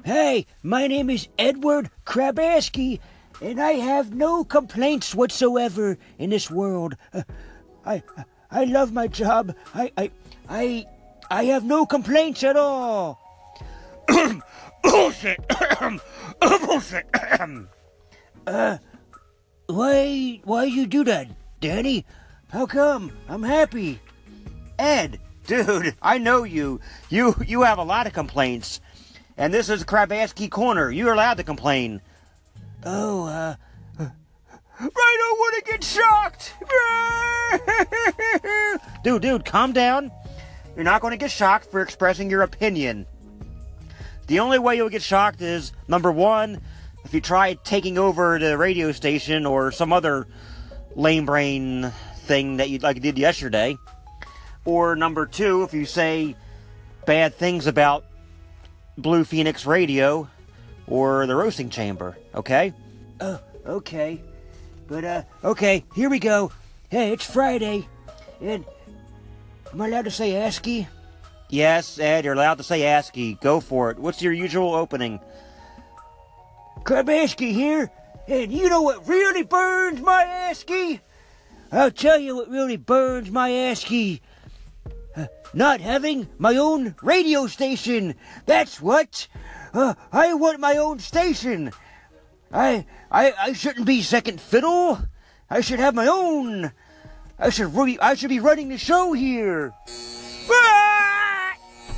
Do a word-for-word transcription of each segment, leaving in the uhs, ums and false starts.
Hey, my name is Edward Krabaski, and I have no complaints whatsoever in this world. Uh, I I love my job. I I I I have no complaints at all. Bullshit. Bullshit. uh, why why you do that, Danny? How come? I'm happy. Ed, dude, I know you. You you have a lot of complaints. And this is Krabaski Corner. You're allowed to complain. Oh, uh... I don't want to get shocked! Dude, dude, calm down. You're not going to get shocked for expressing your opinion. The only way you'll get shocked is, number one, if you try taking over the radio station or some other lame brain thing that you like you did yesterday. Or number two, if you say bad things about Blue Phoenix Radio or the Roasting Chamber, okay? Oh, okay. But, uh, okay, here we go. Hey, it's Friday, and am I allowed to say ASCII? Yes, Ed, you're allowed to say ASCII. Go for it. What's your usual opening? Krabaski here, and you know what really burns my ASCII? I'll tell you what really burns my ASCII. Uh, not having my own radio station. That's what. Uh, I want my own station. I, I I shouldn't be second fiddle. I should have my own. I should really, I should be running the show here. Ah!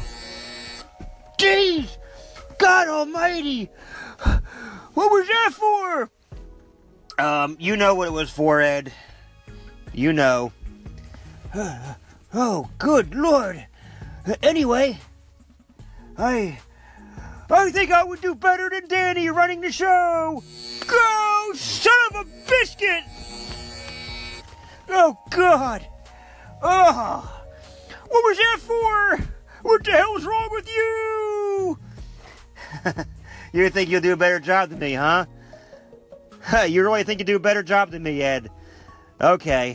Jeez, God Almighty! What was that for? Um, you know what it was for, Ed. You know. Oh, good Lord. Uh, anyway, I... I think I would do better than Danny running the show. Go, son of a biscuit! Oh, God. Oh, what was that for? What the hell's wrong with you? You think you'll do a better job than me, huh? You really think you do a better job than me, Ed? Okay.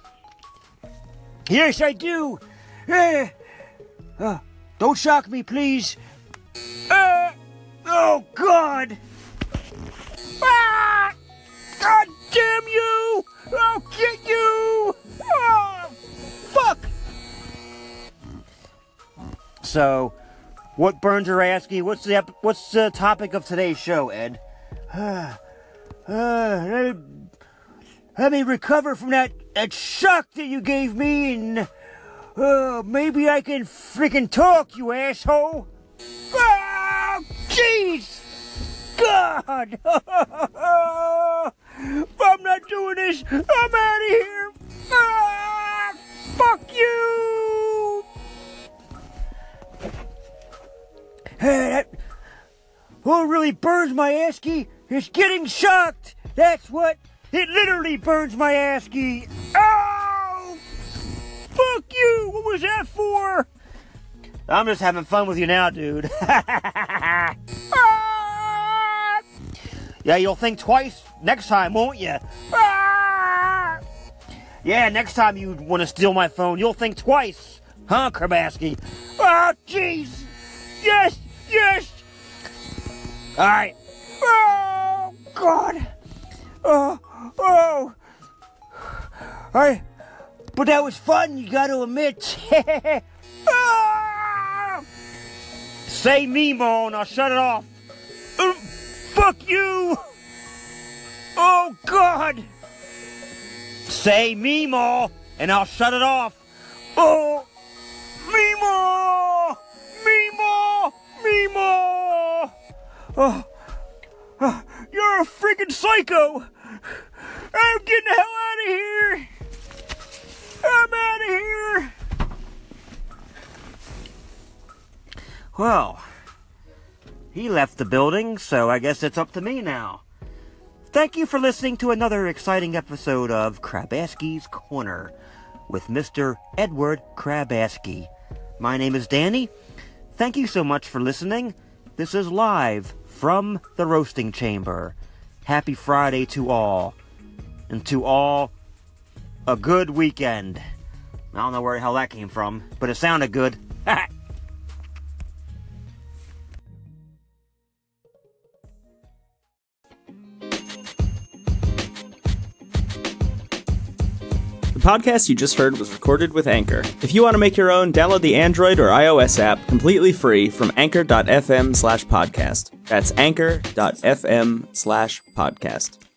Yes, I do. Uh, uh, don't shock me, please. Uh, oh, God. Ah! God damn you! I'll get you! Oh, fuck! So, what burns your ASCII? What's the ep- what's the topic of today's show, Ed? Uh, uh, let, let me recover from that, that shock that you gave me, and uh, maybe I can freaking talk, you asshole! Oh, jeez! God! I'm not doing this! I'm out of here! Ah, fuck you! Hey, that... What really burns my ASCII is getting shocked! That's what... It literally burns my ASCII! Oh! Fuck you! What was that for? I'm just having fun with you now, dude. Ah! Yeah, you'll think twice next time, won't you? Ah! Yeah, next time you want to steal my phone, you'll think twice. Huh, Krabaski? Oh, jeez! Yes! Yes! Alright. Oh, God! Oh, oh! I... But that was fun, you gotta admit. Ah! Say Mimo and I'll shut it off. Uh, fuck you! Oh, God! Say Mimo and I'll shut it off. Oh! Mimo! Mimo! Mimo! Oh, oh, you're a freaking psycho! I'm getting the hell out of here! I'm out of here! Well, he left the building, so I guess it's up to me now. Thank you for listening to another exciting episode of Krabaski's Corner with Mister Edward Krabaski. My name is Danny. Thank you so much for listening. This is live from the Roasting Chamber. Happy Friday to all. And to all, a good weekend. I don't know where the hell that came from, but it sounded good. The podcast you just heard was recorded with Anchor. If you want to make your own, download the Android or iOS app completely free from anchor.fm slash podcast. That's anchor.fm slash podcast.